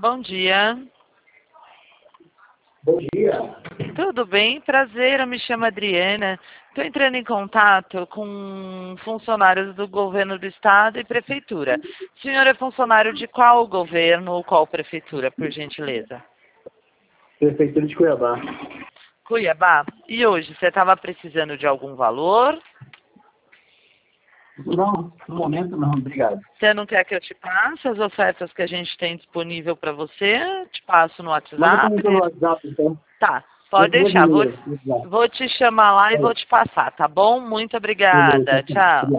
Bom dia. Bom dia. Tudo bem? Prazer, eu me chamo Adriana. Estou entrando em contato com funcionários do governo do estado e prefeitura. O senhor é funcionário de qual governo ou qual prefeitura, por gentileza? Prefeitura de Cuiabá. Cuiabá. E hoje, você estava precisando de algum valor? Não, no momento não, obrigado. Você não quer que eu te passe as ofertas que a gente tem disponível para você? Te passo no Manda WhatsApp. para mim pelo WhatsApp, então. Tá, pode deixar. Beleza. Vou te chamar lá e vou te passar, tá bom? Muito obrigada. Tchau.